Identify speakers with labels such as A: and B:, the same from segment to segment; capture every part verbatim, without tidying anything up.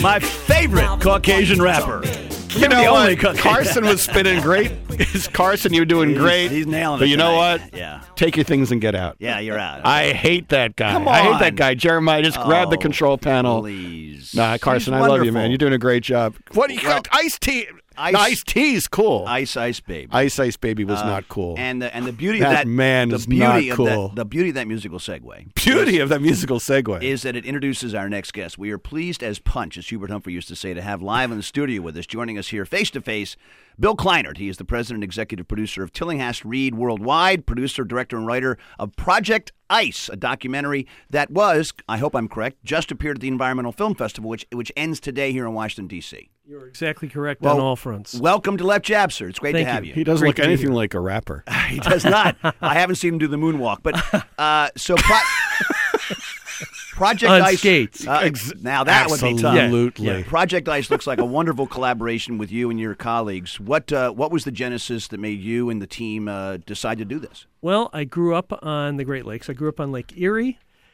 A: my favorite Caucasian rapper.
B: You know
A: the
B: what?
A: only Caucasian.
B: Carson was spinning great. Carson, you're doing
A: He's-
B: great.
A: he's nailing it
B: But you know
A: tonight.
B: what?
A: Yeah.
B: Take your things and get out.
A: Yeah, you're out.
B: I hate that guy.
A: Come
B: I hate
A: on.
B: that guy. Jeremiah, just grab the
A: Oh,
B: control panel.
A: Please.
B: Nah, Carson,
A: He's
B: I love you,
A: wonderful.
B: man. You're doing a great job. What do you
A: Well,
B: got? Ice tea.
A: Ice-
B: Ice tea's cool.
A: Ice Ice Baby.
B: Ice Ice Baby was
A: Uh,
B: not cool.
A: And the and the beauty
B: That
A: of that
B: man
A: the
B: is
A: beauty
B: not
A: of
B: cool.
A: That, the beauty of that musical segue.
B: Beauty
A: is,
B: of that musical segue.
A: is that it introduces our next guest. We are pleased as punch, as Hubert Humphrey used to say, to have live in the studio with us, joining us here face to face, Bill Kleinert. He is the president and executive producer of Tillinghast Reed Worldwide, producer, director, and writer of Project Ice, a documentary that was, I hope I'm correct, just appeared at the Environmental Film Festival, which which ends today here in Washington, D C.
C: You're exactly correct
A: Well,
C: on all fronts.
A: Welcome to Left Jab, sir. It's great
C: Thank
A: to have
C: you.
A: you.
B: He doesn't
C: Great
B: look
C: to be
B: anything
C: here.
B: like a rapper.
A: He does not. I haven't seen him do the moonwalk. But uh, so pro- Project
C: On
A: Ice.
C: skates.
A: uh,
B: Ex-
A: now that would be tough.
B: Absolutely.
C: Yeah.
A: Project Ice looks like a wonderful collaboration with you and your colleagues. What uh, what was the genesis that made you and the team uh, decide to do this?
C: Well, I grew up on the Great Lakes. I grew up on Lake Erie,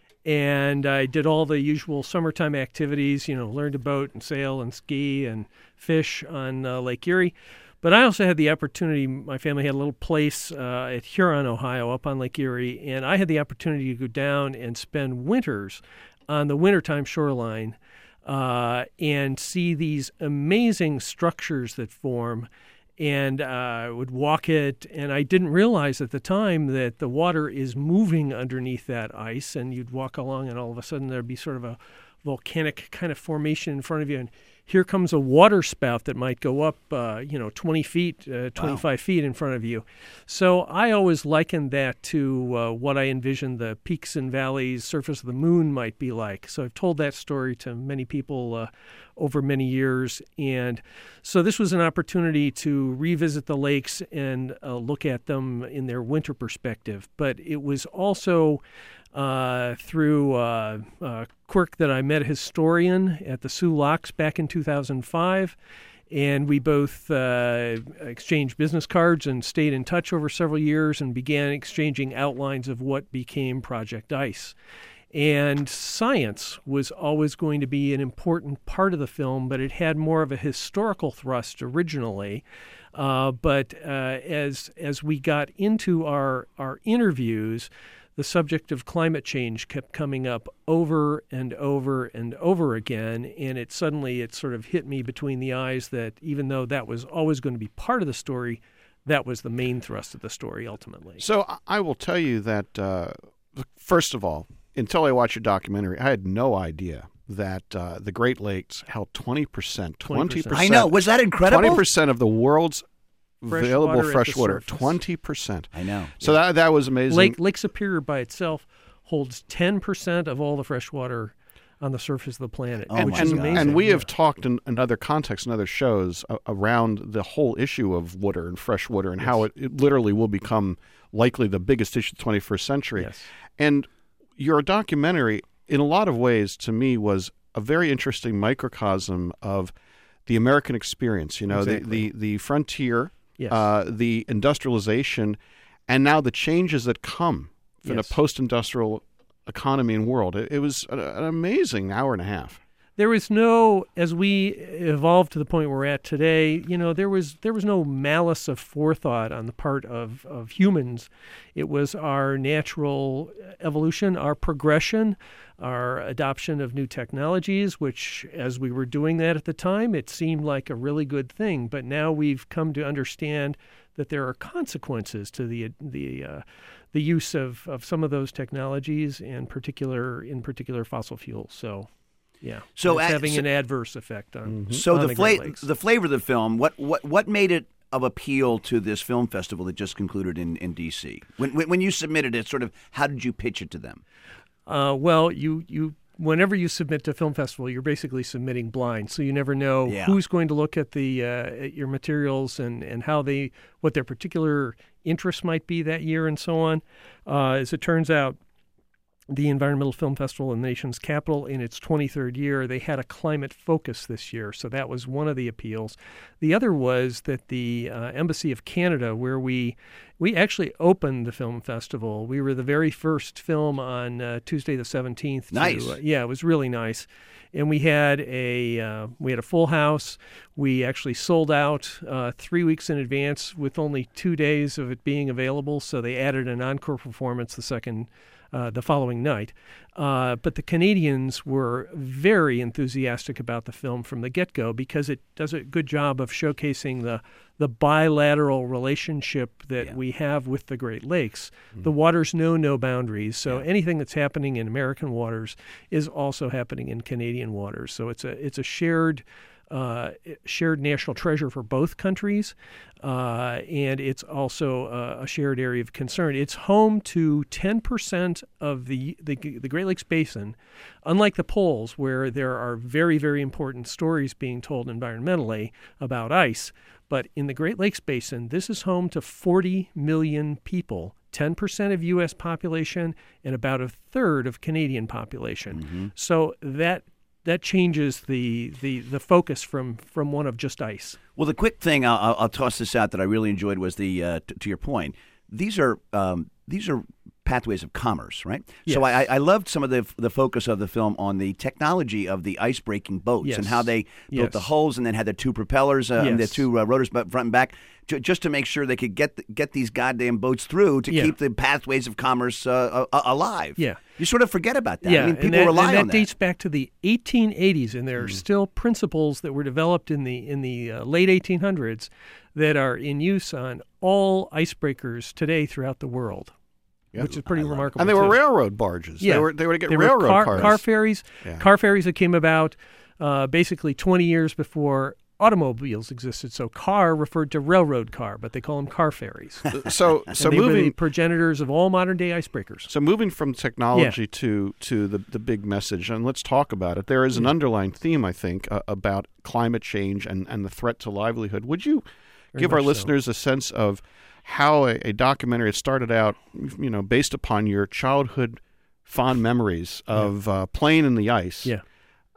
C: and I did all the usual summertime activities, you know, learned to boat and sail and ski and fish on uh, Lake Erie. But I also had the opportunity, my family had a little place uh, at Huron, Ohio, up on Lake Erie, and I had the opportunity to go down and spend winters on the wintertime shoreline uh, and see these amazing structures that form. And uh, I would walk it, and I didn't realize at the time that the water is moving underneath that ice, and you'd walk along, and all of a sudden there'd be sort of a volcanic kind of formation in front of you, and here comes a water spout that might go up, uh, you know, twenty feet, uh, twenty-five wow. feet in front of you. So I always likened that to uh, what I envisioned the peaks and valleys, surface of the moon might be like. So I've told that story to many people uh, over many years. And so this was an opportunity to revisit the lakes and uh, look at them in their winter perspective. But it was also Uh, through uh, uh, quirk that I met a historian at the Soo Locks back in two thousand five, and we both uh, exchanged business cards and stayed in touch over several years and began exchanging outlines of what became Project Ice. And science was always going to be an important part of the film, but it had more of a historical thrust originally. Uh, but uh, as as we got into our our interviews, the subject of climate change kept coming up over and over and over again, and it suddenly it sort of hit me between the eyes that even though that was always going to be part of the story, that was the main thrust of the story ultimately.
B: So I will tell you that, uh, first of all, until I watched your documentary, I had no idea that uh, the Great Lakes held twenty percent. twenty percent.
A: I know. Was that incredible?
B: twenty percent of the world's
C: Fresh
B: available
C: water at
B: fresh
C: the
B: water.
C: surface.
B: twenty percent.
A: I know.
B: So
A: Yeah.
B: that that was amazing.
C: Lake Lake Superior by itself holds ten percent of all the fresh water on the surface of the planet,
A: Oh
C: which
A: my
C: is
A: God.
C: amazing.
B: And we
C: Yeah.
B: have talked in, in other contexts and other shows uh, around the whole issue of water and fresh water and
C: Yes.
B: how it, it literally will become likely the biggest issue of the twenty-first century.
C: Yes.
B: And your documentary, in a lot of ways, to me, was a very interesting microcosm of the American experience. You know,
C: Exactly.
B: the, the, the frontier,
C: Yes.
B: uh, the industrialization, and now the changes that come in
C: Yes.
B: a post-industrial economy and world. It, it was an, an amazing hour and a half.
C: There was no, as we evolved to the point we're at today, you know, there was there was no malice of forethought on the part of, of humans. It was our natural evolution, our progression, our adoption of new technologies, which, as we were doing that at the time, it seemed like a really good thing. But now we've come to understand that there are consequences to the the uh, the use of, of some of those technologies, and particular in particular fossil fuels. So. Yeah,
A: So
C: it's
A: at-
C: having
A: so-
C: an adverse effect on,
B: Mm-hmm.
A: So
C: on
A: the
C: the Great
A: fla-
C: Lakes.
A: the flavor of the film, what what what made it of appeal to this film festival that just concluded in, in D C? When, when when you submitted it, sort of how did you pitch it to them?
C: Uh, well, you, you whenever you submit to a film festival, you're basically submitting blind, so you never know
A: Yeah.
C: who's going to look at the uh, at your materials and, and how they what their particular interests might be that year and so on. Uh, as it turns out, the Environmental Film Festival in the nation's capital in its twenty-third year, they had a climate focus this year, so that was one of the appeals. The other was that the uh, Embassy of Canada, where we We actually opened the film festival. We were the very first film on uh, Tuesday the seventeenth.
A: Nice.
C: To, uh, yeah, it was really nice. And we had a uh, we had a full house. We actually sold out uh, three weeks in advance with only two days of it being available. So they added an encore performance the second, uh, the following night. Uh, but the Canadians were very enthusiastic about the film from the get-go because it does a good job of showcasing the the bilateral relationship that
A: Yeah.
C: we have with the Great Lakes. Mm-hmm. The waters know no boundaries, so
A: Yeah.
C: anything that's happening in American waters is also happening in Canadian waters. So it's a it's a shared uh, shared national treasure for both countries, uh, and it's also uh, a shared area of concern. It's home to ten percent of the, the the Great Lakes Basin, unlike the poles, where there are very, very important stories being told environmentally about ice. But in the Great Lakes Basin, this is home to forty million people, ten percent of U S population and about a third of Canadian population.
A: Mm-hmm.
C: So that that changes the, the, the focus from, from one of just ice.
A: Well, the quick thing I'll, I'll, I'll toss this out that I really enjoyed was the uh, t- to your point. These are um, these are pathways of commerce, right?
C: Yes.
A: So I, I loved some of the the focus of the film on the technology of the ice breaking boats
C: Yes.
A: and how they built
C: Yes.
A: the hulls and then had the two propellers uh, and the
C: Yes.
A: two uh, rotors front and back, ju- just to make sure they could get the, get these goddamn boats through to
C: Yeah.
A: keep the pathways of commerce uh, uh, alive.
C: Yeah.
A: You sort of forget about that.
C: Yeah,
A: I mean, people
C: and that,
A: rely
C: and that
A: on that.
C: dates back to the eighteen eighties, and there are still principles that were developed in the in the uh, late eighteen hundreds that are in use on all icebreakers today throughout the world,
B: Yeah.
C: which is pretty
A: I love it.
C: remarkable.
B: And they were
C: too.
B: railroad barges.
C: Yeah.
B: They were they were to get
C: They were
B: railroad
C: car,
B: cars.
C: car ferries,
B: Yeah.
C: car ferries that came about uh, basically twenty years before automobiles existed. So car referred to railroad car, but they call them car ferries.
B: So
C: And
B: so
C: they were the
B: moving
C: progenitors of all modern day icebreakers.
B: so moving from technology to to the the big message, and let's talk about it. There is an
C: Yeah.
B: underlying theme, I think, uh, about climate change and, and the threat to livelihood. Would you
C: Very
B: give our
C: much so.
B: listeners a sense of how a, a documentary it started out, you know, based upon your childhood fond memories of uh, playing in the ice?
C: Yeah.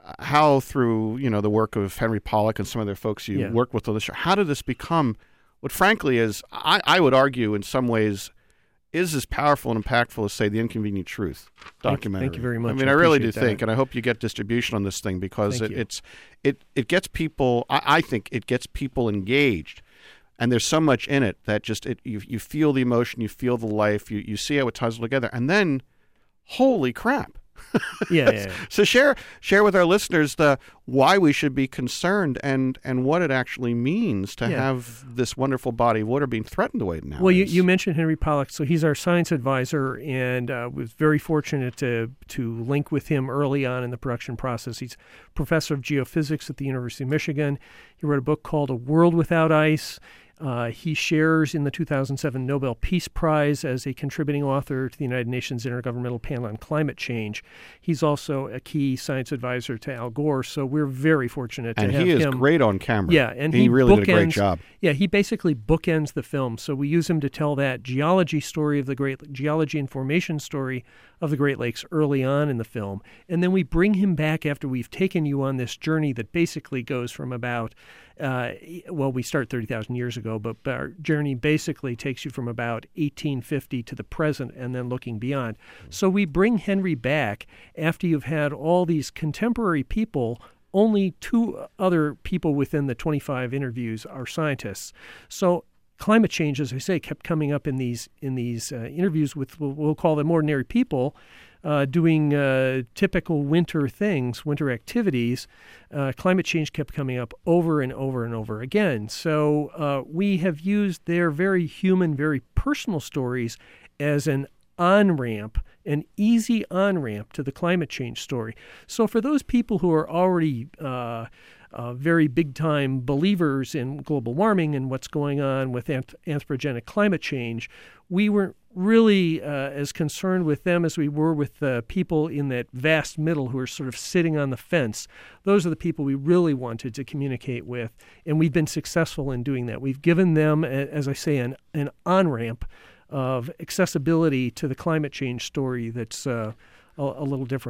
B: How through, you know, the work of Henry Pollack and some other folks you
C: Yeah.
B: work with on the show, how did this become what frankly is, I, I would argue in some ways, is as powerful and impactful as, say, The Inconvenient Truth documentary?
C: thank you very much.
B: I mean,
C: I
B: I, really do
C: appreciate
B: think,
C: that.
B: and I hope you get distribution on this thing because
C: Thank
B: it,
C: you.
B: it's it, it gets people, I, I think it gets people engaged. And there's so much in it that just, it, you, you feel the emotion, you feel the life, you, you see how it ties together. And then, holy crap.
C: Yeah, yeah, yeah.
B: So share share with our listeners the why we should be concerned and, and what it actually means to
C: Yeah.
B: have this wonderful body of water being threatened the way it now
C: Well, you,
B: is.
C: you mentioned Henry Pollack, so he's our science advisor, and uh, was very fortunate to to link with him early on in the production process. He's professor of geophysics at the University of Michigan. He wrote a book called A World Without Ice. Uh, he shares in the two thousand seven Nobel Peace Prize as a contributing author to the United Nations Intergovernmental Panel on Climate Change. He's also a key science advisor to Al Gore, so we're very fortunate to
B: and
C: have
B: he is
C: him.
B: great on camera.
C: Yeah, and
B: he,
C: he
B: really did a great
C: bookends-
B: job.
C: Yeah, he basically bookends the film. So we use him to tell that geology story of the Great geology and formation story of the Great Lakes early on in the film, and then we bring him back after we've taken you on this journey that basically goes from about uh, well, we start thirty thousand years ago, but our journey basically takes you from about eighteen fifty to the present and then looking beyond. So we bring Henry back after you've had all these contemporary people. Only two other people within the twenty-five interviews are scientists. So climate change, as I say, kept coming up in these in these uh, interviews with, we'll, we'll call them ordinary people, uh, doing uh, typical winter things, winter activities. Uh, climate change kept coming up over and over and over again. So uh, we have used their very human, very personal stories as an on-ramp, an easy on-ramp to the climate change story. So for those people who are already uh, uh, very big-time believers in global warming and what's going on with anth- anthropogenic climate change, we weren't really uh, as concerned with them as we were with the people in that vast middle who are sort of sitting on the fence. Those are the people we really wanted to communicate with, and we've been successful in doing that. We've given them, as I say, an, an on-ramp of accessibility to the climate change story that's uh, a, a little different.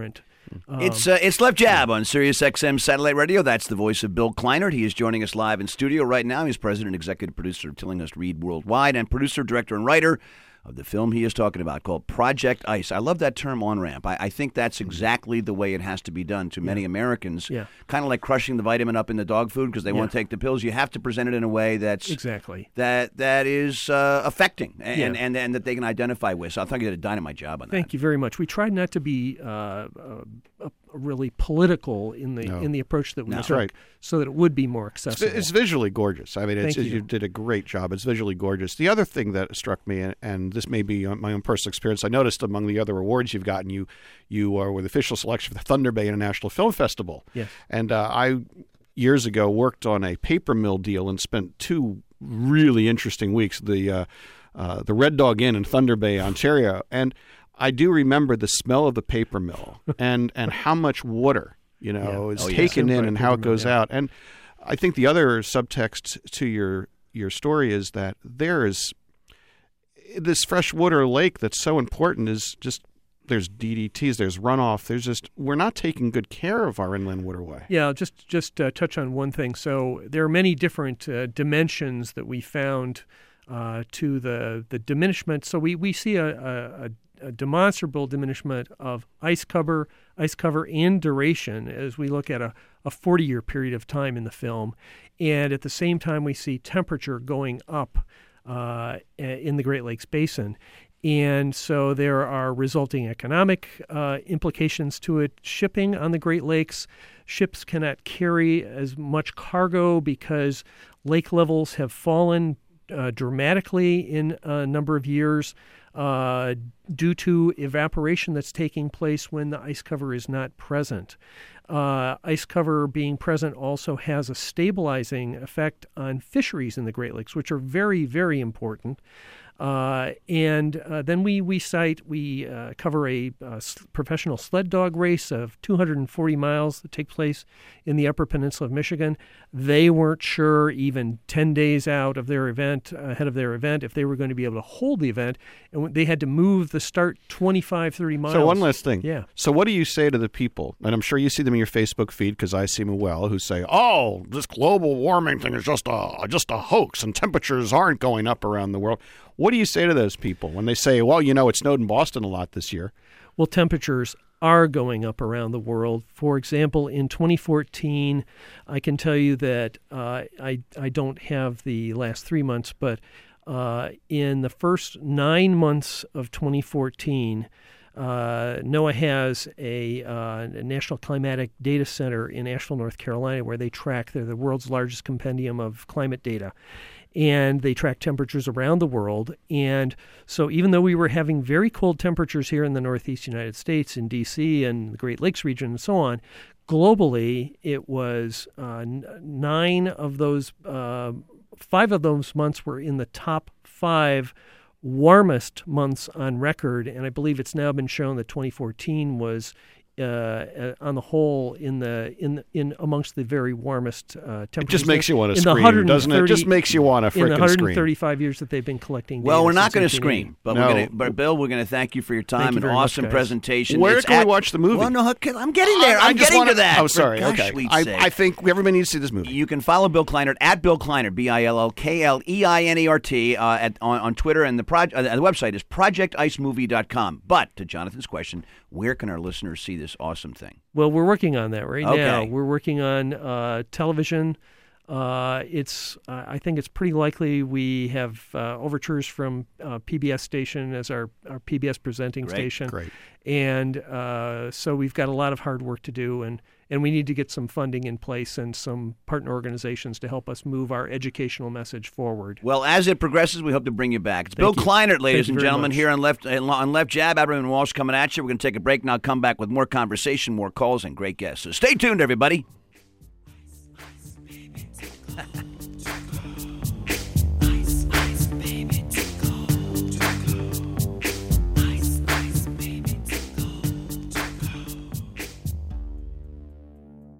C: Um,
A: It's uh, it's Left Jab on Sirius X M Satellite Radio. That's the voice of Bill Kleinert. He is joining us live in studio right now. He's president and executive producer of Tillinghast Read Worldwide and producer, director, and writer of the film he is talking about called Project Ice. I love that term, on-ramp. I, I think that's exactly the way it has to be done to many Americans.
C: Yeah.
A: Kind of like crushing the vitamin up in the dog food because they
C: Yeah.
A: won't take the pills. You have to present it in a way that's
C: Exactly.
A: that that is uh, affecting and,
C: Yeah.
A: and, and and that they can identify with. So I think you did a dynamite job on that.
C: Thank you very much. We tried not to be uh, uh, uh, really political in the
B: No.
C: in the approach that we
A: No.
C: took,
B: That's right.
C: so that it would be more
B: It's,
C: accessible.
B: it's visually gorgeous. I mean, it's,
C: Thank you.
B: you did a great job. It's visually gorgeous. The other thing that struck me, and, and this may be my own personal experience, I noticed among the other awards you've gotten, you you are with official selection for the Thunder Bay International Film Festival.
C: Yes.
B: And uh, I years ago worked on a paper mill deal and spent two really interesting weeks. The uh, uh, the Red Dog Inn in Thunder Bay, Ontario, and I do remember the smell of the paper mill and and how much water you know
C: Yeah.
B: is
A: Oh, yeah.
B: taken in
C: Right,
B: and how it
C: paper mill,
B: goes
C: yeah.
B: out. And I think the other subtext to your your story is that there is this freshwater lake that's so important is just there's D D Ts, there's runoff, there's just we're not taking good care of our inland waterway.
C: Yeah, I'll just just uh, touch on one thing. So there are many different uh, dimensions that we found uh, to the the diminishment. So we, we see a, a, a demonstrable diminishment of ice cover, ice cover and duration as we look at a, a forty-year period of time in the film. And at the same time, we see temperature going up uh, in the Great Lakes Basin. And so there are resulting economic uh, implications to it. Shipping on the Great Lakes, ships cannot carry as much cargo because lake levels have fallen uh, dramatically in a number of years uh, due to evaporation that's taking place when the ice cover is not present. Uh, ice cover being present also has a stabilizing effect on fisheries in the Great Lakes, which are very, very important. Uh, and uh, then we we cite we uh, cover a uh, professional sled dog race of two hundred forty miles that take place in the Upper Peninsula of Michigan. They weren't sure even ten days out of their event, ahead of their event, if they were going to be able to hold the event, and they had to move the start twenty-five, thirty miles.
B: So one last thing.
C: Yeah.
B: So what do you say to the people, and I'm sure you see them in your Facebook feed because I see them well, who say, "Oh, this global warming thing is just a just a hoax, and temperatures aren't going up around the world." What do you say to those people when they say, "Well, you know, it snowed in Boston a lot this year"?
C: Well, temperatures are going up around the world. For example, in twenty fourteen, I can tell you that uh, I I don't have the last three months, but uh, in the first nine months of twenty fourteen, uh, NOAA has a, uh, a National Climatic Data Center in Asheville, North Carolina, where they track. They're the world's largest compendium of climate data. And they track temperatures around the world. And so even though we were having very cold temperatures here in the Northeast United States, in D C and the Great Lakes region and so on, globally it was uh, n- nine of those, uh, five of those months were in the top five warmest months on record. And I believe it's now been shown that twenty fourteen was Uh, on the whole, in the in in amongst the very warmest uh, temperatures.
B: It just makes you want to
C: in the
B: scream, doesn't it? It just
C: one hundred thirty
B: makes you want to
C: in the
B: frickin'
C: one hundred
B: scream.
C: thirty-five years that they've been collecting.
A: Well,
C: data
A: we're not
C: going to
A: scream, but
B: No.
A: we're going to. But Bill, we're going to thank you for your time.
C: you
A: An
C: very much,
A: awesome
C: guys.
A: presentation.
B: Where
A: It's
B: can we
A: at-
B: watch the movie?
A: Well, no, I'm getting there.
B: I
A: I'm
B: just
A: getting
B: wanna-
A: to that.
B: Oh,
A: For
B: sorry.
A: gosh
B: Okay.
A: sweet
B: I,
A: sake.
B: I think everybody needs to see this movie.
A: You can follow Bill Kleinert at Bill Kleinert, B I L L K L E I N E R T, uh, at, on, on Twitter, and the, proj- uh, the website is project ice movie dot com. But to Jonathan's question, where can our listeners see this awesome thing?
C: Well, we're working on that right
A: Okay.
C: now. We're working on uh, television. Uh, it's uh, I think it's pretty likely we have uh, overtures from uh, P B S station as our, our P B S presenting
A: Great,
C: station.
B: Great.
C: And uh, so we've got a lot of hard work to do, and, and we need to get some funding in place and some partner organizations to help us move our educational message forward.
A: Well, as it progresses, we hope to bring you back. It's
C: Thank
A: Bill
C: you.
A: Kleinert, ladies
C: Thank you
A: and
C: very
A: gentlemen,
C: much.
A: here on Left on Left Jab. Aberman and Walsh coming at you. We're going to take a break and I'll come back with more conversation, more calls, and great guests. So stay tuned, everybody.